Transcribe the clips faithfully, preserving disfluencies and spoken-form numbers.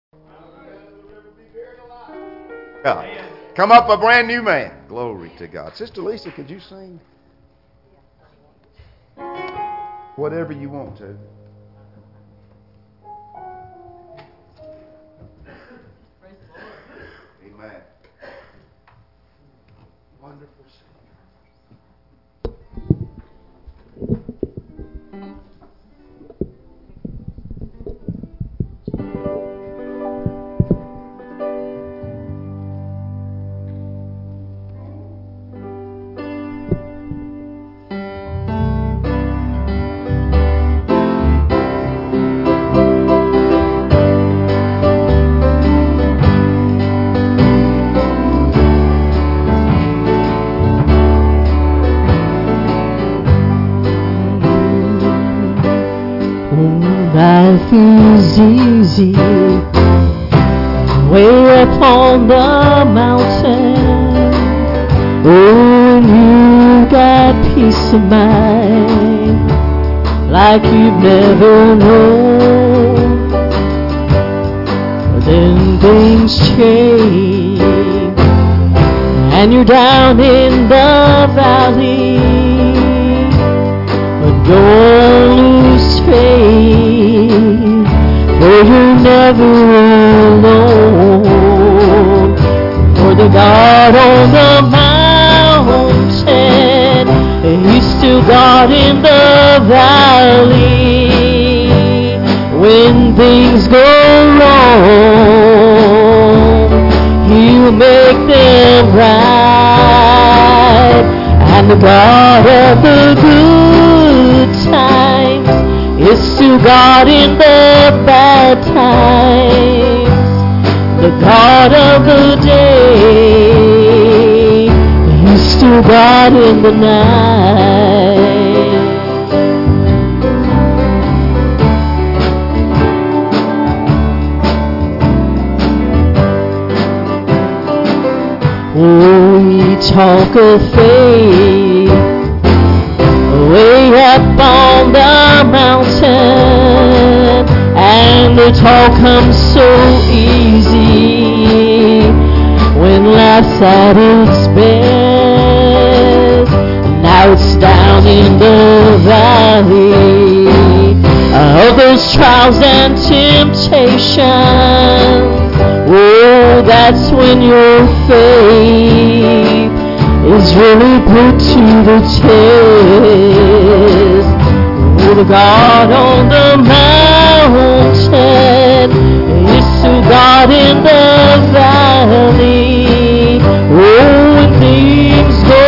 God. Come up a brand new man. Glory to God. Sister Lisa, could you sing? Whatever you want to. Amen. Wonderful singer. Life is easy way up on the mountain. Oh, and you got peace of mind like you've never known. But then things change and you're down in the valley. But don't lose faith, for you're never alone. For the God on the mountain, He's still God in the valley. When things go wrong, He'll make them right. And the God of the good times is still God in the bad times. The God of the day, He's still God in the night. Oh, we talk of faith way up on the mountain, and the talk comes so easy when life's at its best. Now it's down in the valley of those trials and temptations. Oh, that's when your faith is really put to the test. Oh, the God on the mountain is still God in the valley. Oh, when things go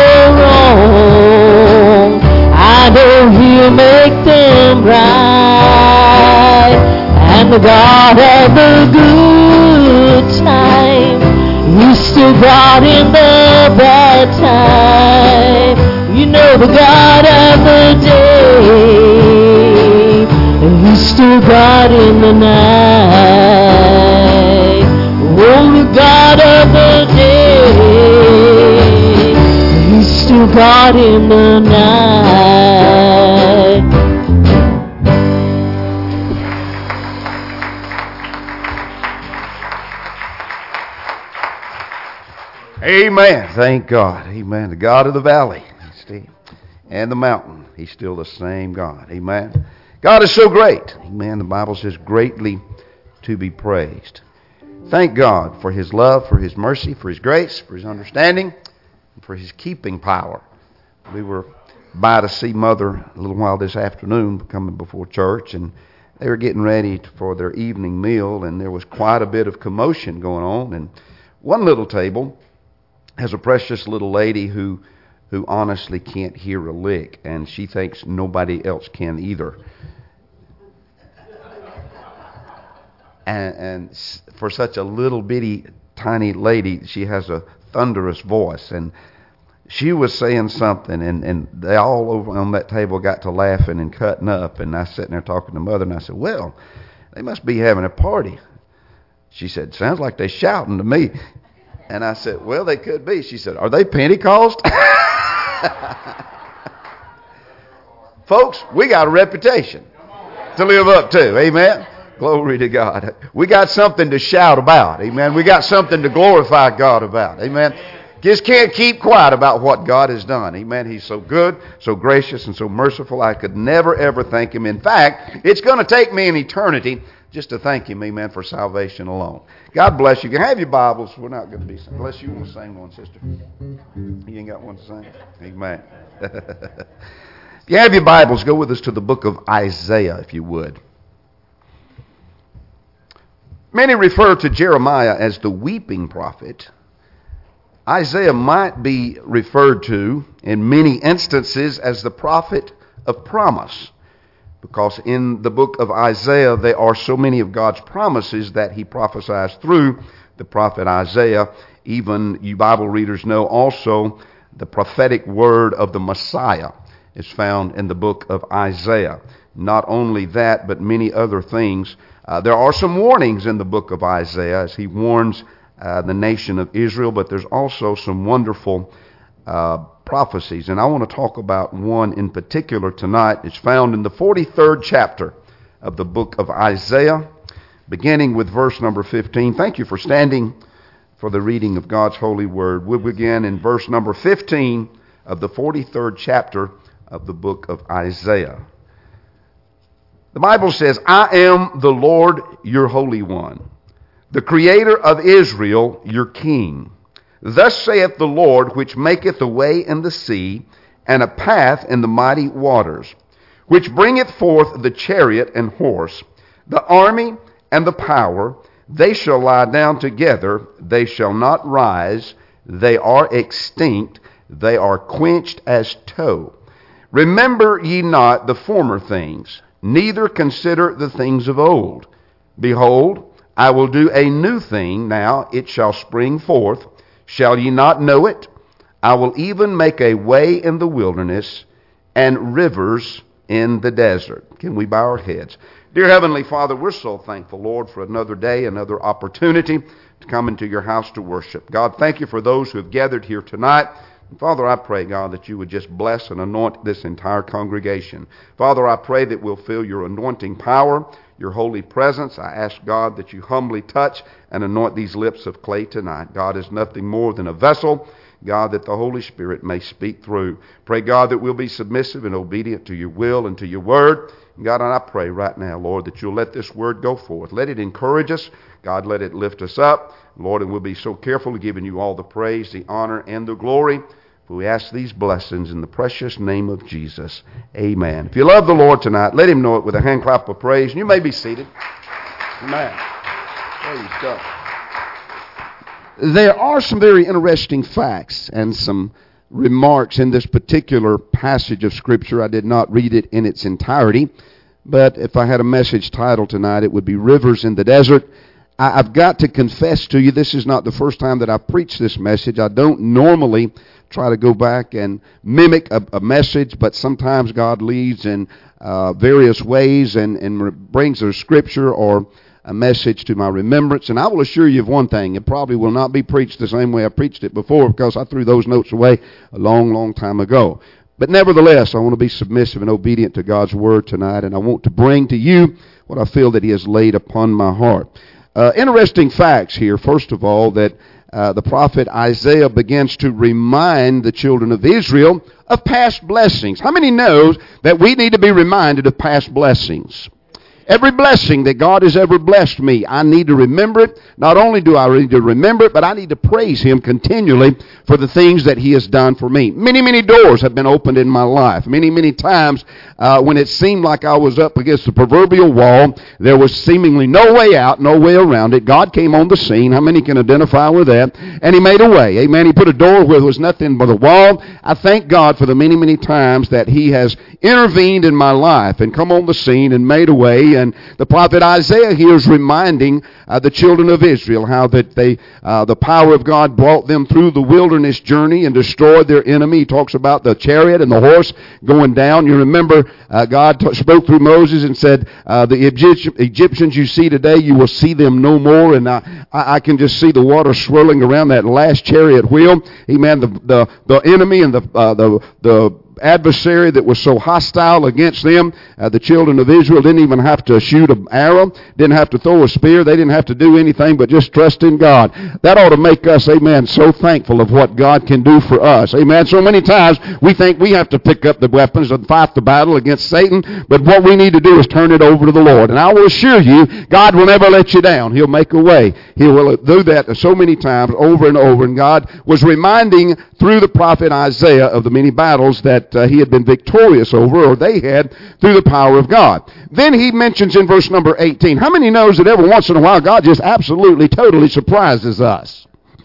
wrong, I know He'll make them right. And the God of the good times, He's still God in the bad time. You know the God of the day, He's still God in the night. Oh, the God of the day, He's still God in the night. Amen. Thank God. Amen. The God of the valley and the mountain, He's still the same God. Amen. God is so great. Amen. The Bible says greatly to be praised. Thank God for His love, for His mercy, for His grace, for His understanding, and for His keeping power. We were by to see Mother a little while this afternoon coming before church, and they were getting ready for their evening meal, and there was quite a bit of commotion going on. And one little table has a precious little lady who who honestly can't hear a lick, and she thinks nobody else can either. And, and for such a little bitty tiny lady, she has a thunderous voice, and she was saying something, and, and they all over on that table got to laughing and cutting up, and I was sitting there talking to Mother, and I said, well, they must be having a party. She said, sounds like they're shouting to me. And I said, well, they could be. She said, are they Pentecost? Folks, we got a reputation to live up to. Amen. Glory to God. We got something to shout about. Amen. We got something to glorify God about. Amen. Just can't keep quiet about what God has done. Amen. He's so good, so gracious, and so merciful. I could never, ever thank Him. In fact, it's going to take me an eternity just to thank Him, amen, for salvation alone. God bless you. You can have your Bibles. We're not going to be singing. Unless you want to sing one, sister. You ain't got one to sing? Amen. If you have your Bibles, go with us to the book of Isaiah, if you would. Many refer to Jeremiah as the weeping prophet. Isaiah might be referred to in many instances as the prophet of promise, because in the book of Isaiah there are so many of God's promises that he prophesies through the prophet Isaiah. Even you Bible readers know also the prophetic word of the Messiah is found in the book of Isaiah. Not only that, but many other things. Uh, there are some warnings in the book of Isaiah as he warns uh, the nation of Israel, but there's also some wonderful uh, prophecies. And I want to talk about one in particular tonight. It's found in the forty-third chapter of the book of Isaiah, beginning with verse number fifteen. Thank you for standing for the reading of God's holy word. We'll begin in verse number fifteen of the forty-third chapter of the book of Isaiah. The Bible says, I am the Lord your Holy One, the Creator of Israel your King. Thus saith the Lord, which maketh a way in the sea, and a path in the mighty waters, which bringeth forth the chariot and horse, the army and the power. They shall lie down together, they shall not rise, they are extinct, they are quenched as tow. Remember ye not the former things, neither consider the things of old. Behold, I will do a new thing, now it shall spring forth. Shall ye not know it? I will even make a way in the wilderness and rivers in the desert. Can we bow our heads? Dear Heavenly Father, we're so thankful, Lord, for another day, another opportunity to come into your house to worship. God, thank you for those who have gathered here tonight. And Father, I pray, God, that you would just bless and anoint this entire congregation. Father, I pray that we'll feel your anointing power, your holy presence. I ask, God, that you humbly touch and anoint these lips of clay tonight. God is nothing more than a vessel, God, that the Holy Spirit may speak through. Pray, God, that we'll be submissive and obedient to your will and to your word. And God, and I pray right now, Lord, that you'll let this word go forth. Let it encourage us. God, let it lift us up. Lord, and we'll be so careful of giving you all the praise, the honor, and the glory. We ask these blessings in the precious name of Jesus. Amen. If you love the Lord tonight, let him know it with a hand clap of praise. And you may be seated. Amen. Praise God. There are some very interesting facts and some remarks in this particular passage of Scripture. I did not read it in its entirety, but if I had a message title tonight, it would be Rivers in the Desert. I've got to confess to you, this is not the first time that I've preached this message. I don't normally try to go back and mimic a, a message, but sometimes God leads in uh, various ways and, and brings a scripture or a message to my remembrance. And I will assure you of one thing, it probably will not be preached the same way I preached it before, because I threw those notes away a long, long time ago. But nevertheless, I want to be submissive and obedient to God's word tonight, and I want to bring to you what I feel that he has laid upon my heart. Uh, interesting facts here, first of all, that Uh, the prophet Isaiah begins to remind the children of Israel of past blessings. How many knows that we need to be reminded of past blessings? Every blessing that God has ever blessed me, I need to remember it. Not only do I need to remember it, but I need to praise him continually for the things that he has done for me. Many, many doors have been opened in my life. Many, many times uh, when it seemed like I was up against the proverbial wall, there was seemingly no way out, no way around it. God came on the scene. How many can identify with that? And he made a way. Amen. He put a door where there was nothing but a wall. I thank God for the many, many times that he has intervened in my life and come on the scene and made a way. And the prophet Isaiah here is reminding uh, the children of Israel how that they, uh, the power of God brought them through the wilderness journey and destroyed their enemy. He talks about the chariot and the horse going down. You remember uh, God t- spoke through Moses and said, uh, the Egypt- Egyptians you see today, you will see them no more. And I, I can just see the water swirling around that last chariot wheel. Amen. The, the, the enemy and the, uh, the, the adversary that was so hostile against them. Uh, the children of Israel didn't even have to shoot an arrow, didn't have to throw a spear. They didn't have to do anything but just trust in God. That ought to make us, amen, so thankful of what God can do for us. Amen. So many times we think we have to pick up the weapons and fight the battle against Satan, but what we need to do is turn it over to the Lord. And I will assure you, God will never let you down. He'll make a way. He will do that so many times over and over. And God was reminding through the prophet Isaiah of the many battles that uh, he had been victorious over, or they had, through the power of God. Then he mentions in verse number eighteen, how many knows that every once in a while God just absolutely, totally surprises us?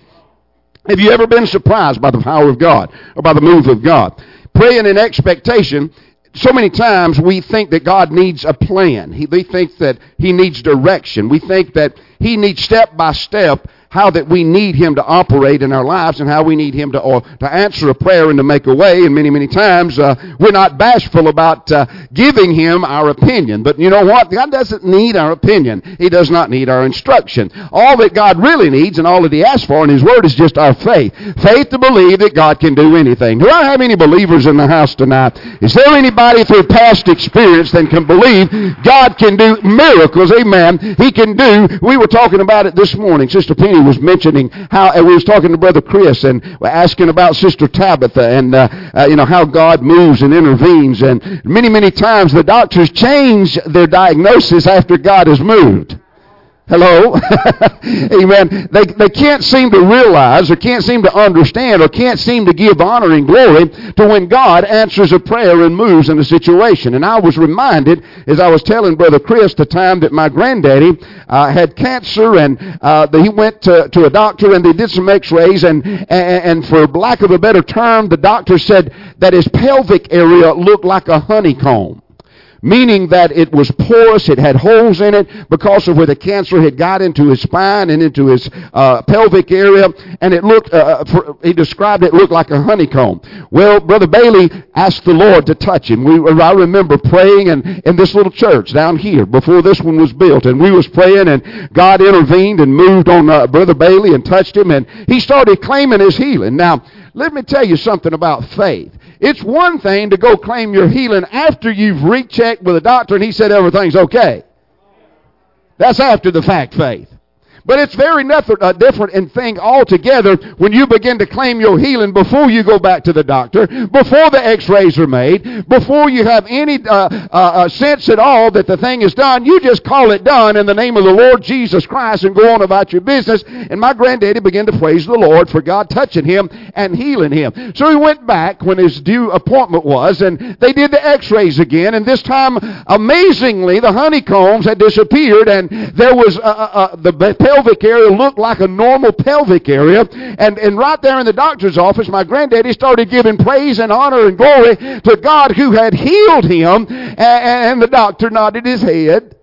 Have you ever been surprised by the power of God or by the move of God? Praying in expectation, so many times we think that God needs a plan. He, we think that he needs direction. We think that he needs step by step how that we need him to operate in our lives and how we need him to, or, to answer a prayer and to make a way. And many, many times uh, we're not bashful about uh, giving him our opinion. But you know what? God doesn't need our opinion. He does not need our instruction. All that God really needs and all that he asks for in his word is just our faith. Faith to believe that God can do anything. Do I have any believers in the house tonight? Is there anybody through past experience that can believe God can do miracles? Amen. He can do. We were talking about it this morning. Sister Penny was mentioning how, and we was talking to Brother Chris and we're asking about Sister Tabitha and uh, uh, you know how God moves and intervenes, and many many times the doctors change their diagnosis after God has moved. Hello? Amen. They, they can't seem to realize or can't seem to understand or can't seem to give honor and glory to when God answers a prayer and moves in a situation. And I was reminded, as I was telling Brother Chris, the time that my granddaddy uh, had cancer, and uh, he went to, to a doctor and they did some x-rays, and, and, and for lack of a better term, the doctor said that his pelvic area looked like a honeycomb. Meaning that it was porous, it had holes in it because of where the cancer had got into his spine and into his uh, pelvic area, and it looked, uh, for, he described it looked like a honeycomb. Well, Brother Bailey asked the Lord to touch him. We, I remember praying in, in this little church down here before this one was built, and we was praying, and God intervened and moved on uh, Brother Bailey and touched him, and he started claiming his healing. Now, let me tell you something about faith. It's one thing to go claim your healing after you've rechecked with a doctor and he said everything's okay. That's after the fact faith. But it's very nothing, uh, different in thing altogether when you begin to claim your healing before you go back to the doctor, before the x-rays are made, before you have any uh, uh, uh, sense at all that the thing is done. You just call it done in the name of the Lord Jesus Christ and go on about your business. And my granddaddy began to praise the Lord for God touching him and healing him. So he went back when his due appointment was, and they did the x-rays again. And this time, amazingly, the honeycombs had disappeared, and there was uh, uh, the pelvic area looked like a normal pelvic area, and, and right there in the doctor's office, my granddaddy started giving praise and honor and glory to God who had healed him, and, and the doctor nodded his head.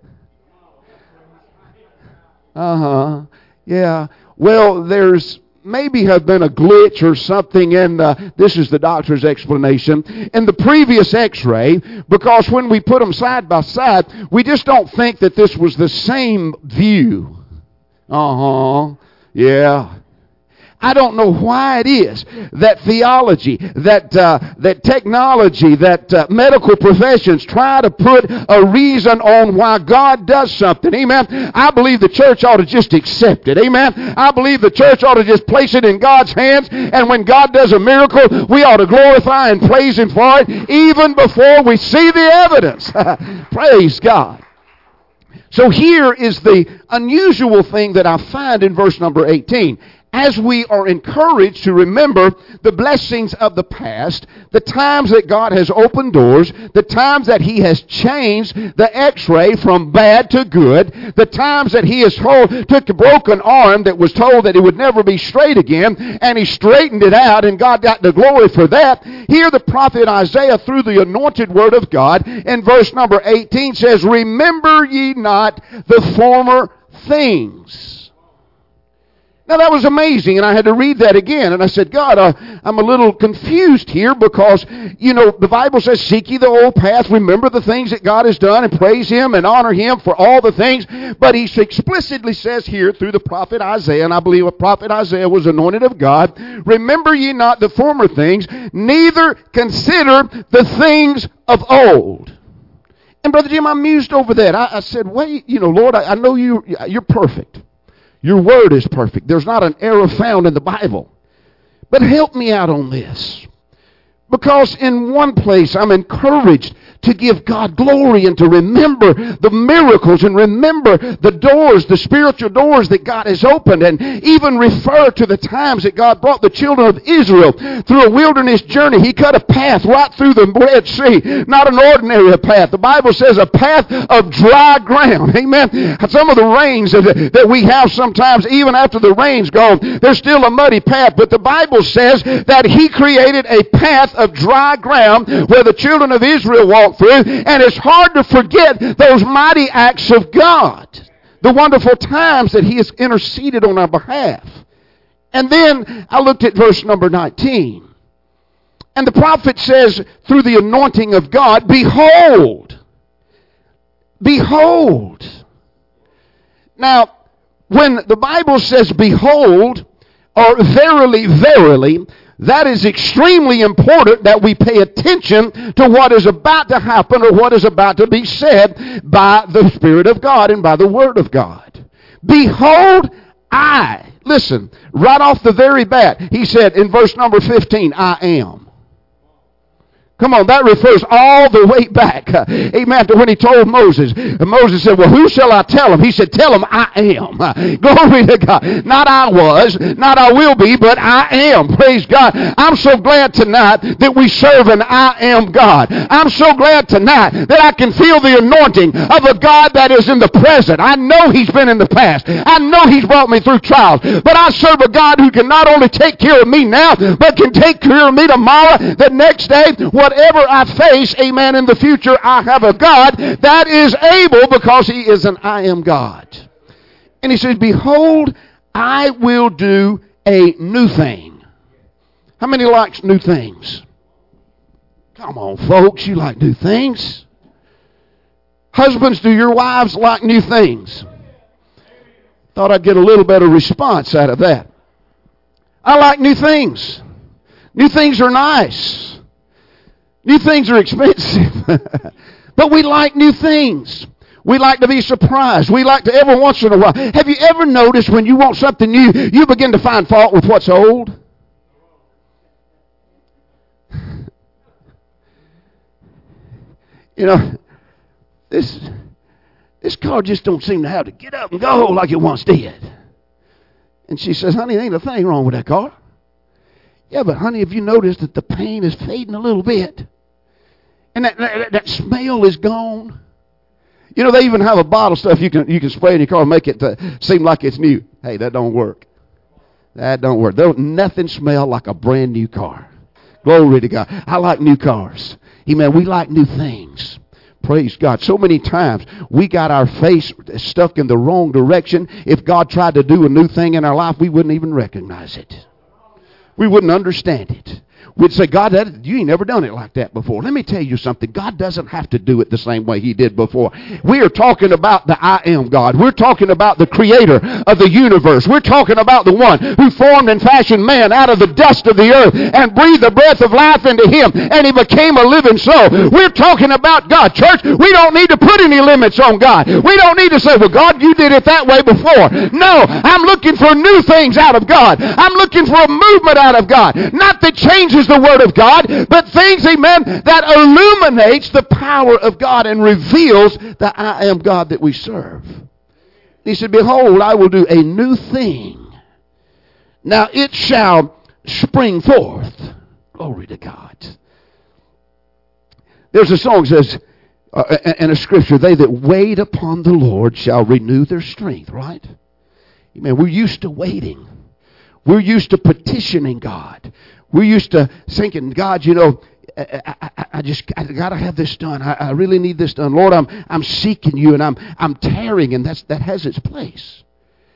Uh-huh. Yeah. Well, there's maybe have been a glitch or something in the, this is the doctor's explanation, in the previous x-ray, because when we put them side by side, we just don't think that this was the same view. Uh-huh. Yeah. I don't know why it is that theology, that uh, that technology, that uh, medical professions try to put a reason on why God does something. Amen. I believe the church ought to just accept it. Amen. I believe the church ought to just place it in God's hands, and when God does a miracle, we ought to glorify and praise him for it even before we see the evidence. Praise God. So here is the unusual thing that I find in verse number eighteen. As we are encouraged to remember the blessings of the past, the times that God has opened doors, the times that he has changed the x-ray from bad to good, the times that he has told, took a broken arm that was told that it would never be straight again, and he straightened it out, and God got the glory for that. Here the prophet Isaiah, through the anointed word of God, in verse number eighteen says, "Remember ye not the former things." Now that was amazing, and I had to read that again, and I said, God, uh, I'm a little confused here because, you know, the Bible says, seek ye the old path, remember the things that God has done, and praise Him and honor Him for all the things. But He explicitly says here through the prophet Isaiah, and I believe a prophet Isaiah was anointed of God, remember ye not the former things, neither consider the things of old. And Brother Jim, I mused over that. I, I said, wait, you know, Lord, I, I know you, you're perfect. Your word is perfect. There's not an error found in the Bible. But help me out on this. Because in one place I'm encouraged to give God glory and to remember the miracles and remember the doors, the spiritual doors that God has opened, and even refer to the times that God brought the children of Israel through a wilderness journey. He cut a path right through the Red Sea. Not an ordinary path. The Bible says a path of dry ground. Amen. Some of the rains that, that we have sometimes, even after the rain's gone, there's still a muddy path. But the Bible says that He created a path of dry ground where the children of Israel walked through, and it's hard to forget those mighty acts of God, the wonderful times that He has interceded on our behalf. And then I looked at verse number nineteen, and the prophet says through the anointing of God, behold, behold. Now, when the Bible says behold, or verily, verily, that is extremely important that we pay attention to what is about to happen or what is about to be said by the Spirit of God and by the Word of God. Behold, I, listen, right off the very bat, He said in verse number fifteen, I am. Come on, that refers all the way back, uh, amen, to when He told Moses. And Moses said, well, who shall I tell him? He said, tell him I am. Uh, glory to God. Not I was, not I will be, but I am. Praise God. I'm so glad tonight that we serve an I am God. I'm so glad tonight that I can feel the anointing of a God that is in the present. I know He's been in the past. I know He's brought me through trials. But I serve a God who can not only take care of me now, but can take care of me tomorrow, the next day, whatever I face, amen, in the future, I have a God that is able because He is an I am God. And He says, behold, I will do a new thing. How many likes new things? Come on, folks, you like new things. Husbands, do your wives like new things? Thought I'd get a little better response out of that. I like new things. New things are nice. New things are expensive, but we like new things. We like to be surprised. We like to every once in a while. Have you ever noticed when you want something new, you begin to find fault with what's old? You know, this this car just don't seem to have to get up and go like it once did. And she says, honey, there ain't a thing wrong with that car. Yeah, but honey, have you noticed that the paint is fading a little bit? And that, that, that smell is gone. You know, they even have a bottle of stuff you can you can spray in your car and make it to seem like it's new. Hey, that don't work. That don't work. There don't nothing smell like a brand new car. Glory to God. I like new cars. Amen. We like new things. Praise God. So many times we got our face stuck in the wrong direction. If God tried to do a new thing in our life, we wouldn't even recognize it. We wouldn't understand it. We'd say, God, that, you ain't never done it like that before. Let me tell you something. God doesn't have to do it the same way He did before. We are talking about the I am God. We're talking about the creator of the universe. We're talking about the one who formed and fashioned man out of the dust of the earth and breathed the breath of life into him, and he became a living soul. We're talking about God. Church, we don't need to put any limits on God. We don't need to say, well, God, you did it that way before. No, I'm looking for new things out of God. I'm looking for a movement out of God. Not that changes the Word of God, but things, amen, that illuminates the power of God and reveals the I am God that we serve. He said, behold, I will do a new thing. Now it shall spring forth. Glory to God. There's a song that says, uh, and a scripture, they that wait upon the Lord shall renew their strength, right? Amen. We're used to waiting. We're used to petitioning God. We're used to thinking, God, you know, I, I, I just I got to have this done. I, I really need this done. Lord, I'm I'm seeking you, and I'm I'm tarrying, and that's that has its place.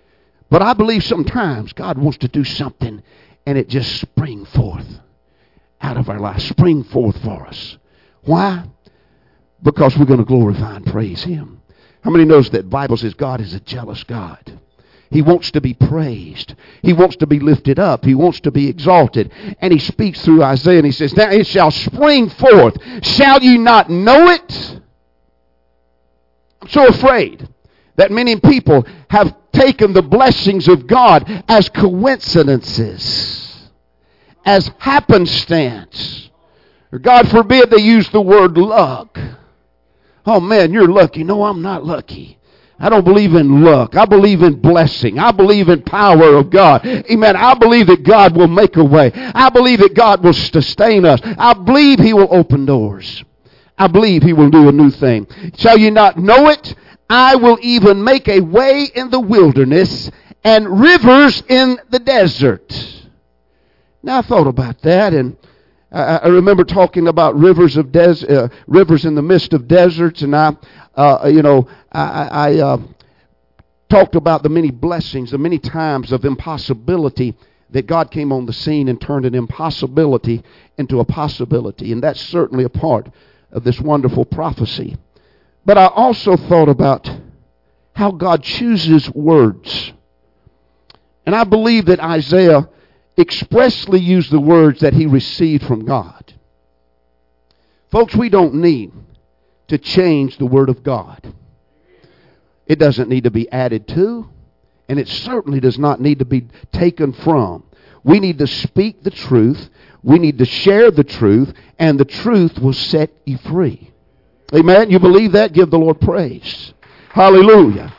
But I believe sometimes God wants to do something and it just spring forth out of our lives, spring forth for us. Why? Because we're going to glorify and praise Him. How many knows that the Bible says God is a jealous God? He wants to be praised. He wants to be lifted up. He wants to be exalted. And He speaks through Isaiah and He says, now it shall spring forth. Shall you not know it? I'm so afraid that many people have taken the blessings of God as coincidences, as happenstance. Or God forbid they use the word luck. Oh man, you're lucky. No, I'm not lucky. I don't believe in luck. I believe in blessing. I believe in power of God. Amen. I believe that God will make a way. I believe that God will sustain us. I believe He will open doors. I believe He will do a new thing. Shall you not know it? I will even make a way in the wilderness and rivers in the desert. Now I thought about that, and I, I remember talking about rivers of des- uh, rivers in the midst of deserts, and I, uh, you know, I, I uh, talked about the many blessings, the many times of impossibility that God came on the scene and turned an impossibility into a possibility, and that's certainly a part of this wonderful prophecy. But I also thought about how God chooses words. And I believe that Isaiah expressly used the words that he received from God. Folks, we don't need to change the Word of God. It doesn't need to be added to, and it certainly does not need to be taken from. We need to speak the truth. We need to share the truth, and the truth will set you free. Amen? You believe that? Give the Lord praise. Hallelujah.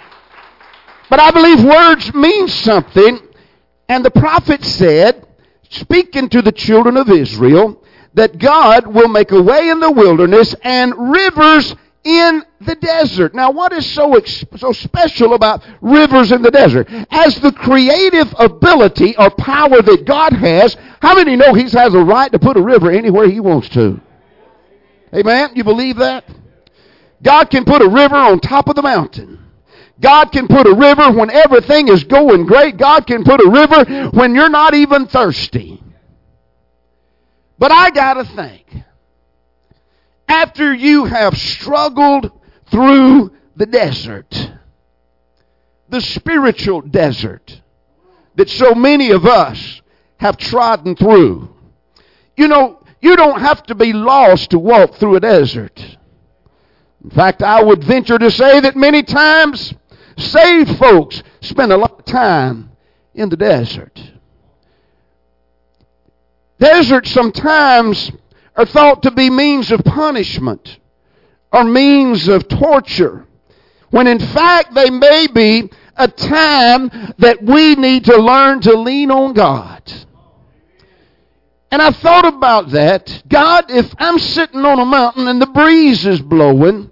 But I believe words mean something. And the prophet said, speaking to the children of Israel, that God will make a way in the wilderness and rivers in the desert. Now, what is so, ex- so special about rivers in the desert? As the creative ability or power that God has, how many know He has a right to put a river anywhere He wants to? Amen? You believe that? God can put a river on top of the mountain. God can put a river when everything is going great. God can put a river when you're not even thirsty. But I got to think, after you have struggled through the desert, the spiritual desert that so many of us have trodden through, you know, you don't have to be lost to walk through a desert. In fact, I would venture to say that many times saved folks spend a lot of time in the desert. Deserts sometimes are thought to be means of punishment or means of torture, when in fact they may be a time that we need to learn to lean on God. And I thought about that. God, if I'm sitting on a mountain and the breeze is blowing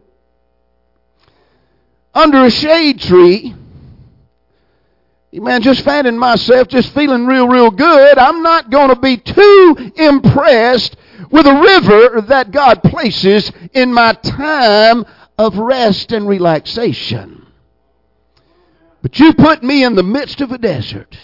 under a shade tree, man, just fanning myself, just feeling real, real good, I'm not going to be too impressed with a river that God places in my time of rest and relaxation. But you put me in the midst of a desert.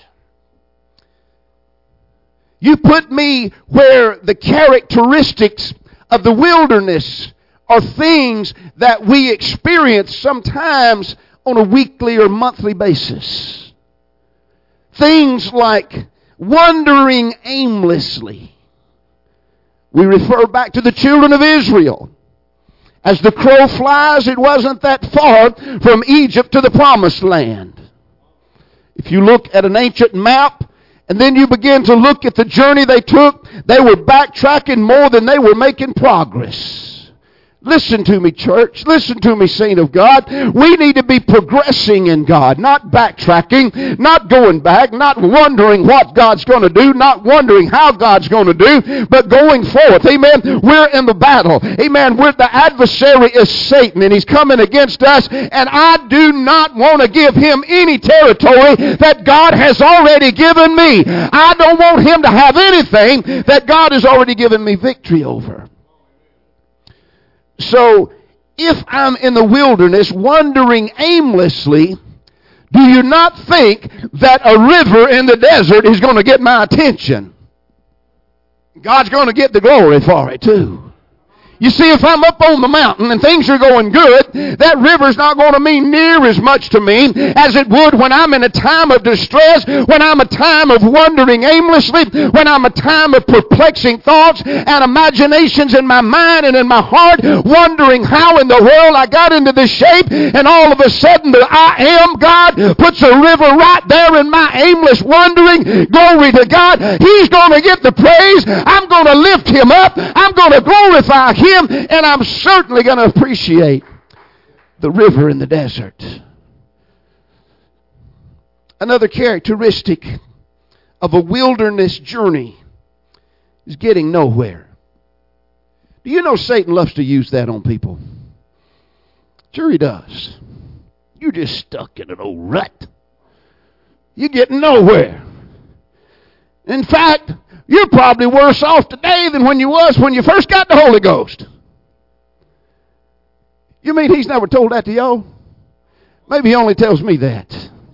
You put me where the characteristics of the wilderness are things that we experience sometimes on a weekly or monthly basis. Things like wandering aimlessly. We refer back to the children of Israel. As the crow flies, it wasn't that far from Egypt to the promised land. If you look at an ancient map, and then you begin to look at the journey they took, they were backtracking more than they were making progress. Listen to me, church. Listen to me, saint of God. We need to be progressing in God, not backtracking, not going back, not wondering what God's going to do, not wondering how God's going to do, but going forth. Amen. We're in the battle. Amen. We're, the adversary is Satan, and he's coming against us, and I do not want to give him any territory that God has already given me. I don't want him to have anything that God has already given me victory over. So, if I'm in the wilderness wandering aimlessly, Do you not think that a river in the desert is going to get my attention? God's going to get the glory for it too. You see, if I'm up on the mountain and things are going good, that river's not going to mean near as much to me as it would when I'm in a time of distress, when I'm a time of wandering aimlessly, when I'm a time of perplexing thoughts and imaginations in my mind and in my heart, wondering how in the world I got into this shape, and all of a sudden the I am God puts a river right there in my aimless wandering. Glory to God. He's going to get the praise. I'm going to lift him up. I'm going to glorify him. And I'm certainly going to appreciate the river in the desert. Another characteristic of a wilderness journey is getting nowhere. Do you know Satan loves to use that on people? Sure he does. You're just stuck in an old rut. You're getting nowhere. In fact, you're probably worse off today than when you was when you first got the Holy Ghost. You mean he's never told that to y'all? Maybe he only tells me that.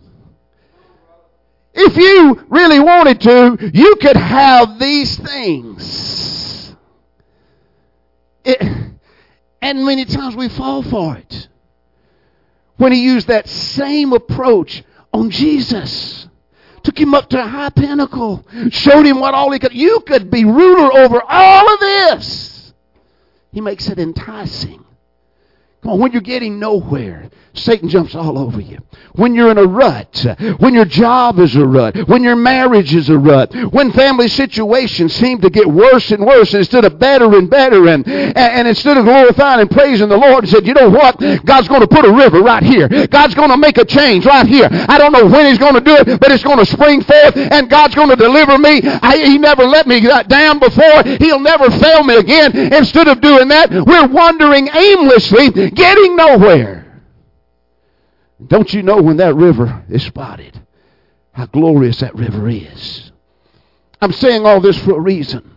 If you really wanted to, you could have these things. It, and many times we fall for it. When he used that same approach on Jesus. Took him up to a high pinnacle. Showed him what all he could. You could be ruler over all of this. He makes it enticing. Come on, when you're getting nowhere, Satan jumps all over you. When you're in a rut, when your job is a rut, when your marriage is a rut, when family situations seem to get worse and worse instead of better and better, and, and, and instead of glorifying and praising the Lord, he said, you know what? God's going to put a river right here. God's going to make a change right here. I don't know when he's going to do it, but it's going to spring forth, and God's going to deliver me. I, he never let me down before. He'll never fail me again. Instead of doing that, we're wandering aimlessly, getting nowhere. Don't you know when that river is spotted, how glorious that river is? I'm saying all this for a reason.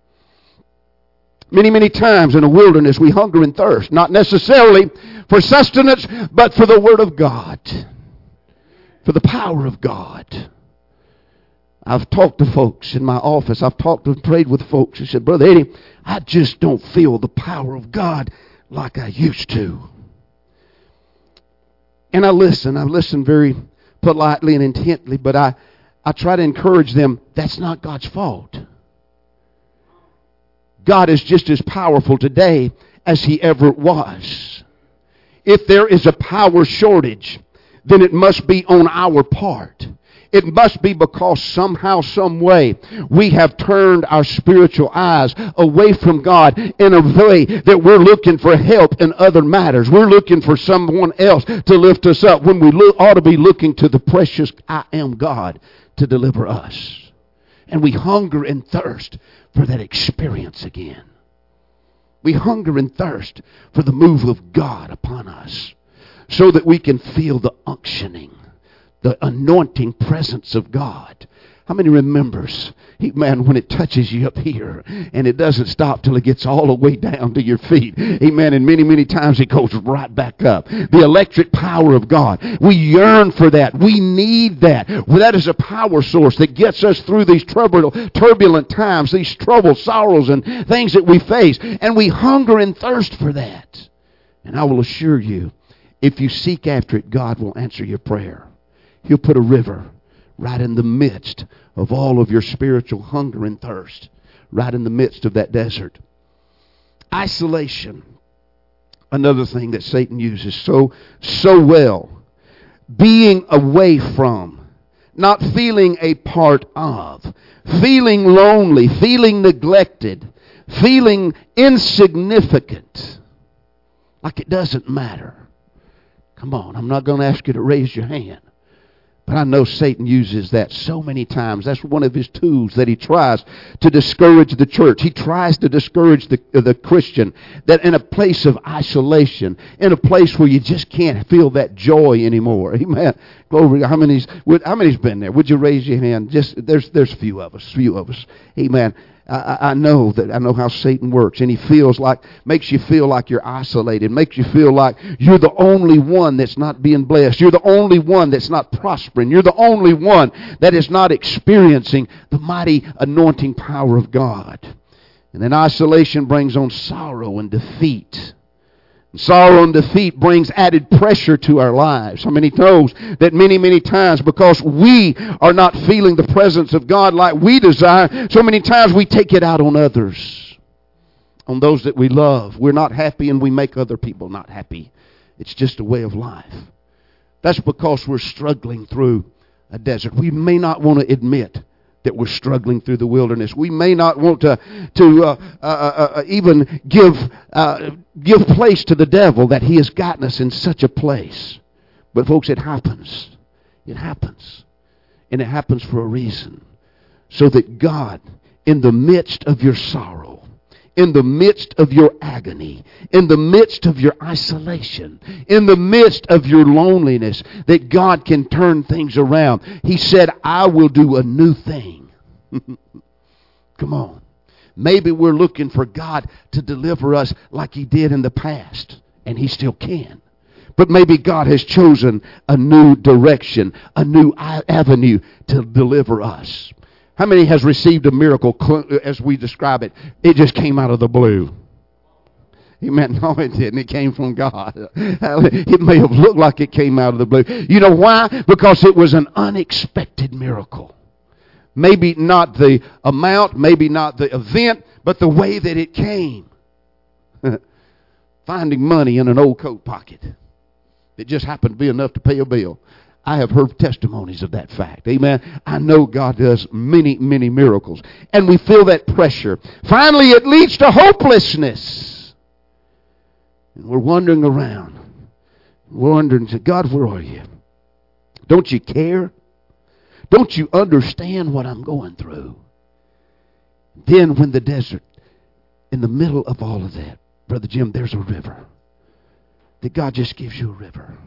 Many, many times in the wilderness we hunger and thirst, not necessarily for sustenance, but for the Word of God, for the power of God. I've talked to folks in my office. I've talked and prayed with folks who said, Brother Eddie, I just don't feel the power of God like I used to. And I listen. I listen very politely and intently, but I, I try to encourage them, that's not God's fault. God is just as powerful today as he ever was. If there is a power shortage, then it must be on our part. It must be because somehow, some way, we have turned our spiritual eyes away from God in a way that we're looking for help in other matters. We're looking for someone else to lift us up when we lo- ought to be looking to the precious I am God to deliver us. And we hunger and thirst for that experience again. We hunger and thirst for the move of God upon us so that we can feel the unctioning, the anointing presence of God. How many remembers, he, man, when it touches you up here and it doesn't stop till it gets all the way down to your feet. Amen. And many, many times it goes right back up. The electric power of God. We yearn for that. We need that. Well, that is a power source that gets us through these turbulent, turbulent times, these troubles, sorrows, and things that we face. And we hunger and thirst for that. And I will assure you, if you seek after it, God will answer your prayer. He'll put a river right in the midst of all of your spiritual hunger and thirst, right in the midst of that desert. Isolation, another thing that Satan uses so, so well. Being away from, not feeling a part of, feeling lonely, feeling neglected, feeling insignificant, like it doesn't matter. Come on, I'm not going to ask you to raise your hand. But I know Satan uses that so many times. That's one of his tools that he tries to discourage the church. He tries to discourage the, the Christian, that in a place of isolation, in a place where you just can't feel that joy anymore. Amen. Glory. How many's, how many's been there? Would you raise your hand? Just there's there's few of us, few of us. Amen. I, I know that I know how Satan works, and he feels like, makes you feel like you're isolated, makes you feel like you're the only one that's not being blessed. You're the only one that's not prospering. You're the only one that is not experiencing the mighty anointing power of God. And then isolation brings on sorrow and defeat. Sorrow and defeat brings added pressure to our lives. How many knows that many, many times, because we are not feeling the presence of God like we desire, so many times we take it out on others, on those that we love. We're not happy and we make other people not happy. It's just a way of life. That's because we're struggling through a desert. We may not want to admit that we're struggling through the wilderness. We may not want to to uh, uh, uh, even give uh, give place to the devil that he has gotten us in such a place. But folks, it happens. It happens. And it happens for a reason. So that God, in the midst of your sorrow, in the midst of your agony, in the midst of your isolation, in the midst of your loneliness, that God can turn things around. He said, I will do a new thing. Come on. Maybe we're looking for God to deliver us like He did in the past, and He still can. But maybe God has chosen a new direction, a new avenue to deliver us. How many has received a miracle as we describe it? It just came out of the blue. Amen. No, it didn't. It came from God. It may have looked like it came out of the blue. You know why? Because it was an unexpected miracle. Maybe not the amount, maybe not the event, but the way that it came. Finding money in an old coat pocket. It just happened to be enough to pay a bill. I have heard testimonies of that fact. Amen. I know God does many, many miracles. And we feel that pressure. Finally, it leads to hopelessness. And we're wandering around. We're wondering, God, where are you? Don't you care? Don't you understand what I'm going through? Then when the desert, in the middle of all of that, Brother Jim, there's a river. That God just gives you a river.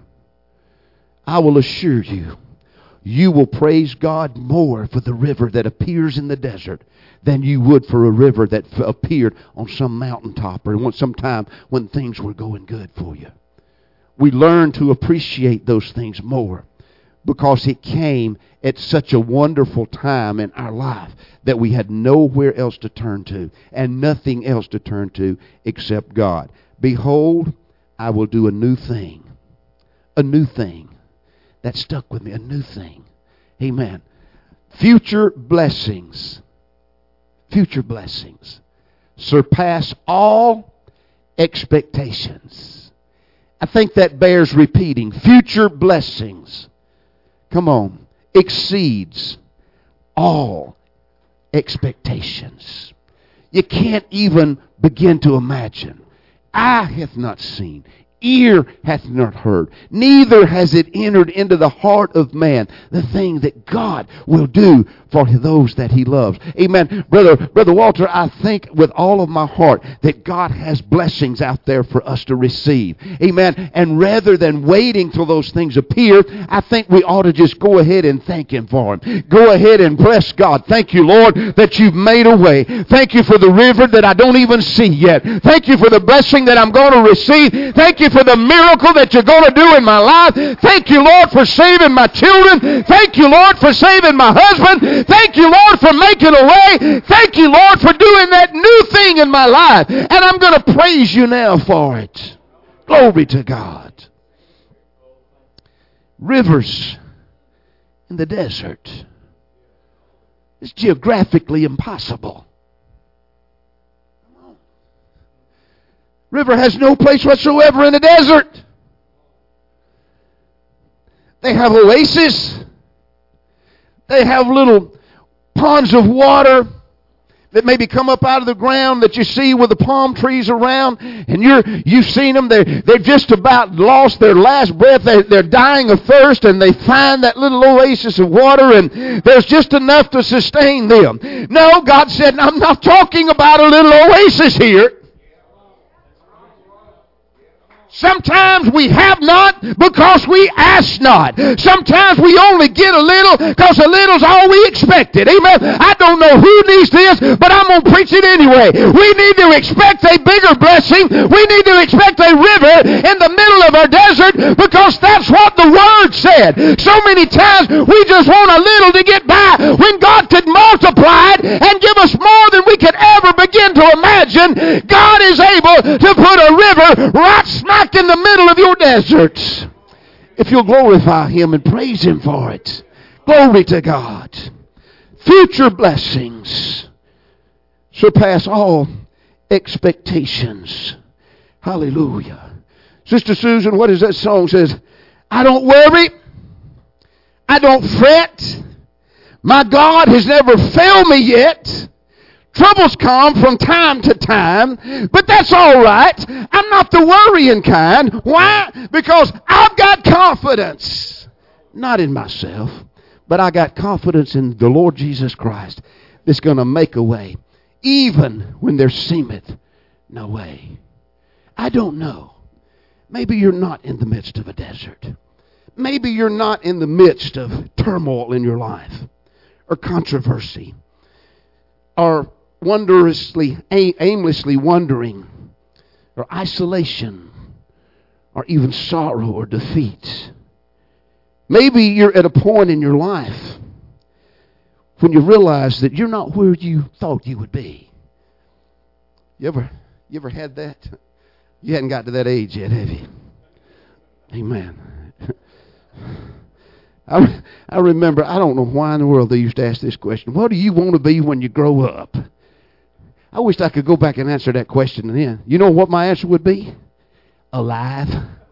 I will assure you, you will praise God more for the river that appears in the desert than you would for a river that f- appeared on some mountaintop or some time when things were going good for you. We learn to appreciate those things more because it came at such a wonderful time in our life that we had nowhere else to turn to and nothing else to turn to except God. Behold, I will do a new thing. A new thing. That stuck with me. A new thing. Amen. Future blessings. Future blessings. Surpass all expectations. I think that bears repeating. Future blessings. Come on. Exceeds all expectations. You can't even begin to imagine. Eye hath not seen, ear hath not heard, neither has it entered into the heart of man the thing that God will do for those that He loves. Amen. Brother, Brother Walter, I think with all of my heart that God has blessings out there for us to receive. Amen. And rather than waiting till those things appear, I think we ought to just go ahead and thank Him for them. Go ahead and bless God. Thank you, Lord, that You've made a way. Thank You for the river that I don't even see yet. Thank You for the blessing that I'm going to receive. Thank You for the miracle that You're going to do in my life. Thank You, Lord, for saving my children. Thank You, Lord, for saving my husband. Thank You, Lord, for making a way. Thank You, Lord, for doing that new thing in my life. And I'm going to praise You now for it. Glory to God. Rivers in the desert. It's geographically impossible. River has no place whatsoever in the desert. They have oases. They have little ponds of water that maybe come up out of the ground that you see with the palm trees around, and you're, you've seen them. They're, they've just about lost their last breath. They, they're dying of thirst, and they find that little oasis of water, and there's just enough to sustain them. No, God said, I'm not talking about a little oasis here. Sometimes we have not because we ask not. Sometimes we only get a little because a little's all we expected. Amen. I don't know who needs this, but I'm going to preach it anyway. We need to expect a bigger blessing. We need to expect a river in the middle of our desert because that's what the Word said. So many times we just want a little to get by when God could multiply it and give us more than we could ever begin to imagine. God is able to put a river right smack in the middle of your desert. If you'll glorify Him and praise Him for it. Glory to God. Future blessings surpass all expectations. Hallelujah. Sister Susan, what is that song says? I don't worry. I don't fret. My God has never failed me yet. Troubles come from time to time, but that's all right. I'm not the worrying kind. Why? Because I've got confidence. Not in myself, but I got confidence in the Lord Jesus Christ that's going to make a way, even when there seemeth no way. I don't know. Maybe you're not in the midst of a desert. Maybe you're not in the midst of turmoil in your life, or controversy, or wondrously, aimlessly wondering, or isolation, or even sorrow or defeat. Maybe you're at a point in your life when you realize that you're not where you thought you would be. You ever, you ever had that? You hadn't got to that age yet, have you? Amen. I, I remember, I don't know why in the world they used to ask this question. What do you want to be when you grow up? I wished I could go back and answer that question then. You know what my answer would be? Alive.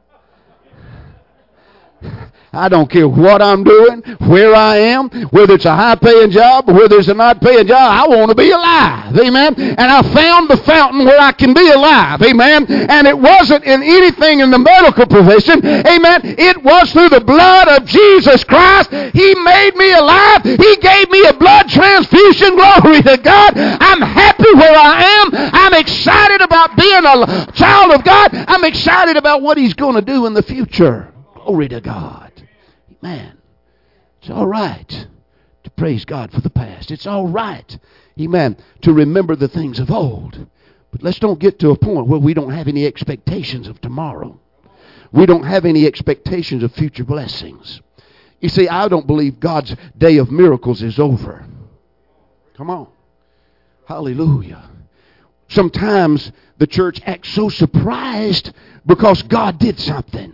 I don't care what I'm doing, where I am, whether it's a high-paying job or whether it's a not-paying job. I want to be alive. Amen. And I found the fountain where I can be alive. Amen. And it wasn't in anything in the medical profession. Amen. It was through the blood of Jesus Christ. He made me alive. He gave me a blood transfusion. Glory to God. I'm happy where I am. I'm excited about being a child of God. I'm excited about what He's going to do in the future. Glory to God. Man, it's all right to praise God for the past. It's all right, amen, to remember the things of old. But let's don't get to a point where we don't have any expectations of tomorrow. We don't have any expectations of future blessings. You see, I don't believe God's day of miracles is over. Come on. Hallelujah. Sometimes the church acts so surprised because God did something,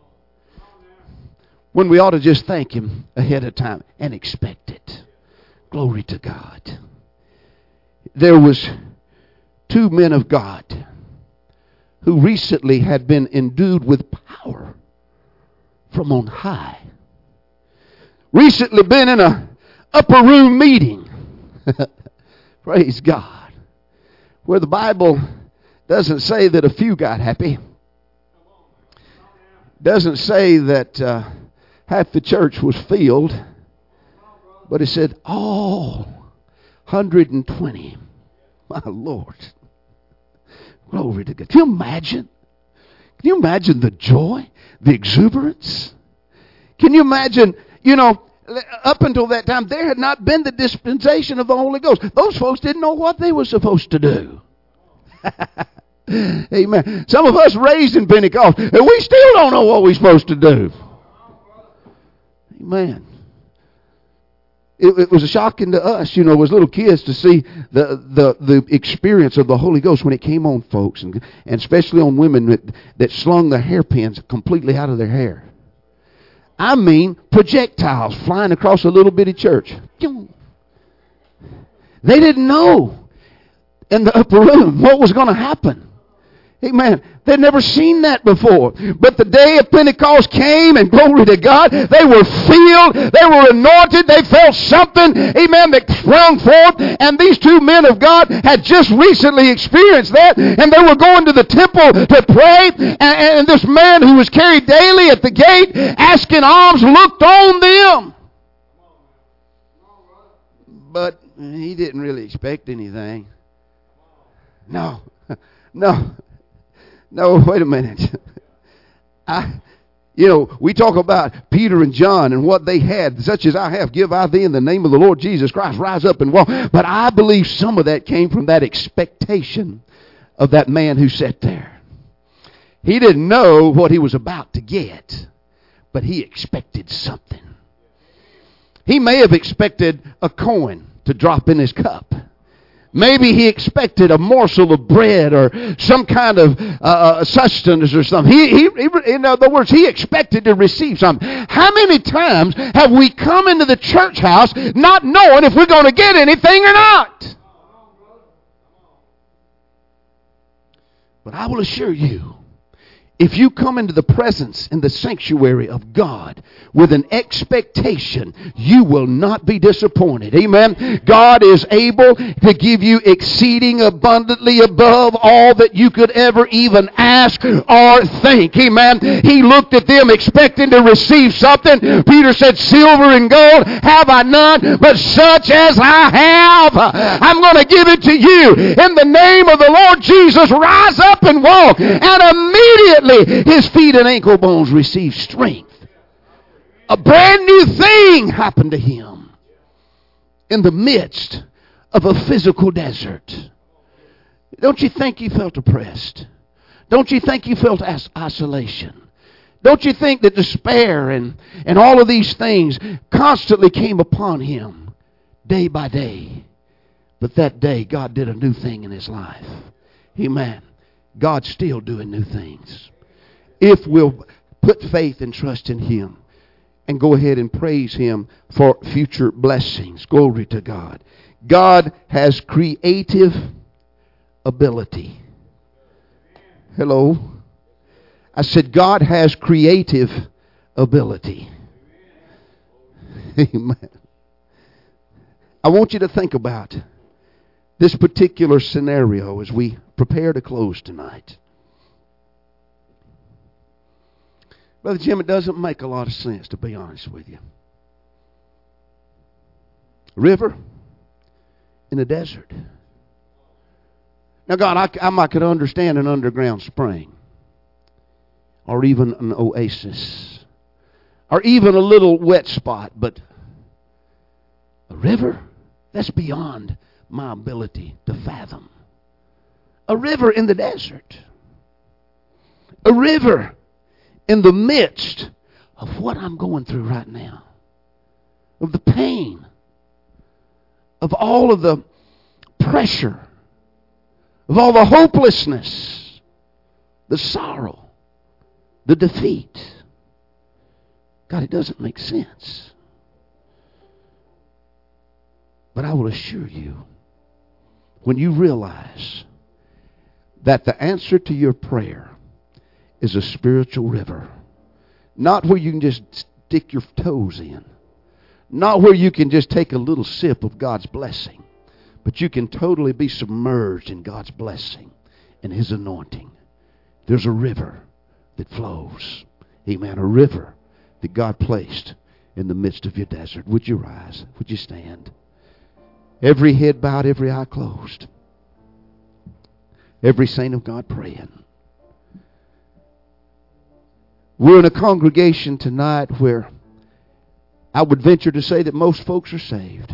when we ought to just thank Him ahead of time and expect it. Glory to God. There was two men of God who recently had been endued with power from on high. Recently been in a upper room meeting. Praise God. Where the Bible doesn't say that a few got happy. Doesn't say that uh, half the church was filled, but it said all one hundred twenty. My Lord. Glory to God. Can you imagine? Can you imagine the joy, the exuberance? Can you imagine, you know, up until that time, there had not been the dispensation of the Holy Ghost. Those folks didn't know what they were supposed to do. Amen. Some of us raised in Pentecost, and we still don't know what we're supposed to do. Amen. It, it was shocking to us, you know, as little kids to see the, the, the experience of the Holy Ghost when it came on folks, and, and especially on women that, that slung their hairpins completely out of their hair. I mean, projectiles flying across a little bitty church. They didn't know in the upper room what was going to happen. Amen. They'd never seen that before. But the day of Pentecost came, and glory to God, they were filled, they were anointed, they felt something, amen, that sprung forth. And these two men of God had just recently experienced that, and they were going to the temple to pray, and, and this man who was carried daily at the gate asking alms looked on them. But he didn't really expect anything. No, no. No, wait a minute. I, you know, we talk about Peter and John and what they had. Such as I have, give I thee in the name of the Lord Jesus Christ. Rise up and walk. But I believe some of that came from that expectation of that man who sat there. He didn't know what he was about to get, but he expected something. He may have expected a coin to drop in his cup. Maybe he expected a morsel of bread or some kind of uh, sustenance or something. He, he, he, in other words, he expected to receive something. How many times have we come into the church house not knowing if we're going to get anything or not? But I will assure you, if you come into the presence in the sanctuary of God with an expectation, you will not be disappointed. Amen. God is able to give you exceeding abundantly above all that you could ever even ask or think. Amen. He looked at them expecting to receive something. Peter said, silver and gold have I none, but such as I have, I'm going to give it to you. In the name of the Lord Jesus, rise up and walk. And immediately his feet and ankle bones received strength. A brand new thing happened to him in the midst of a physical desert. Don't you think he felt oppressed? Don't you think he felt isolation? Don't you think that despair and, and all of these things constantly came upon him day by day? But that day, God did a new thing in his life. Amen. God's still doing new things. If we'll put faith and trust in him and go ahead and praise him for future blessings. Glory to God. God has creative ability. Hello? I said God has creative ability. Amen. I want you to think about this particular scenario as we prepare to close tonight. Brother Jim, it doesn't make a lot of sense, to be honest with you. River in the desert. Now, God, I, I might could understand an underground spring, or even an oasis, or even a little wet spot, but a river? That's beyond my ability to fathom. A river in the desert. A river in the midst of what I'm going through right now. Of the pain. Of all of the pressure. Of all the hopelessness. The sorrow. The defeat. God, it doesn't make sense. But I will assure you, when you realize that the answer to your prayer is a spiritual river, not where you can just stick your toes in, not where you can just take a little sip of God's blessing, but you can totally be submerged in God's blessing and his anointing. There's a river that flows. Amen. A river that God placed in the midst of your desert. Would you rise? Would you stand? Every head bowed, every eye closed. Every saint of God praying. We're in a congregation tonight where I would venture to say that most folks are saved.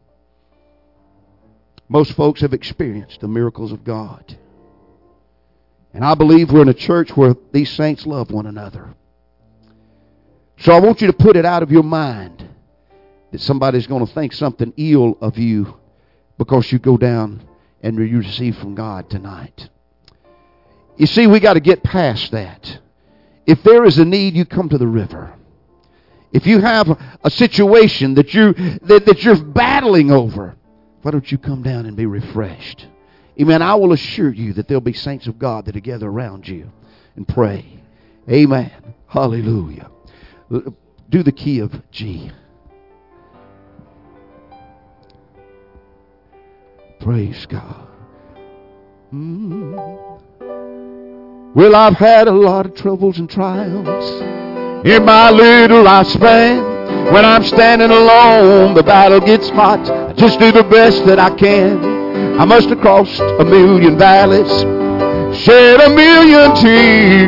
Most folks have experienced the miracles of God. And I believe we're in a church where these saints love one another. So I want you to put it out of your mind that somebody's going to think something ill of you because you go down and you receive from God tonight. You see, we got to get past that. If there is a need, you come to the river. If you have a situation that you that, that you're battling over, why don't you come down and be refreshed? Amen. I will assure you that there'll be saints of God that are gather around you and pray. Amen. Hallelujah. Do the key of G. Praise God. Mm. Well, I've had a lot of troubles and trials in my little lifespan. When I'm standing alone, the battle gets hot. I just do the best that I can. I must have crossed a million valleys, shed a million tears.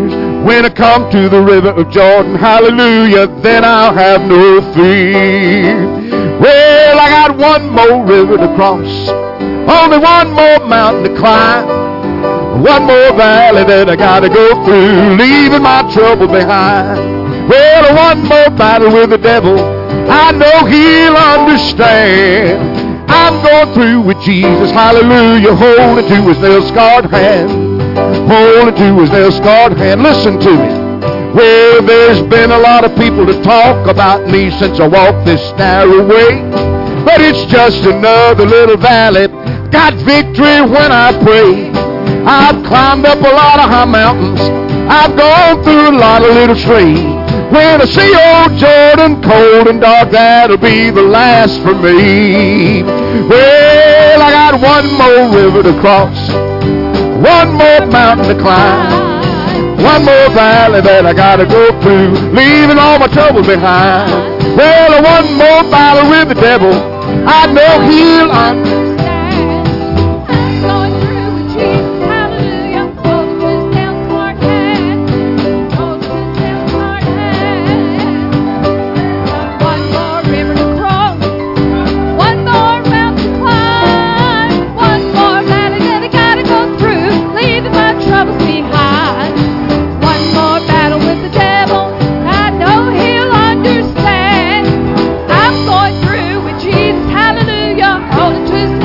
When I come to the river of Jordan, hallelujah, then I'll have no fear. Well, I got one more river to cross, only one more mountain to climb, one more valley that I gotta go through, leaving my trouble behind. Well, one more battle with the devil, I know he'll understand. I'm going through with Jesus, hallelujah, holding to his nail-scarred hand. Holding to his nail-scarred hand. Listen to me. Well, there's been a lot of people to talk about me since I walked this narrow way, but it's just another little valley. Got victory when I pray. I've climbed up a lot of high mountains. I've gone through a lot of little streams. When I see old Jordan cold and dark, that'll be the last for me. Well, I got one more river to cross, one more mountain to climb, one more valley that I gotta go through, leaving all my trouble behind. Well, one more battle with the devil, I know he'll understand. I'm going through with Jesus, hallelujah, holding his nail-scarred hand, holding his nail-scarred hand. One more river to cross, one more mountain to climb, one more valley that I gotta go through, leaving my troubles behind. One more battle with the devil, I know he'll understand. I'm going through with Jesus, hallelujah, holding to his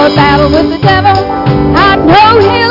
a battle with the devil. I know him.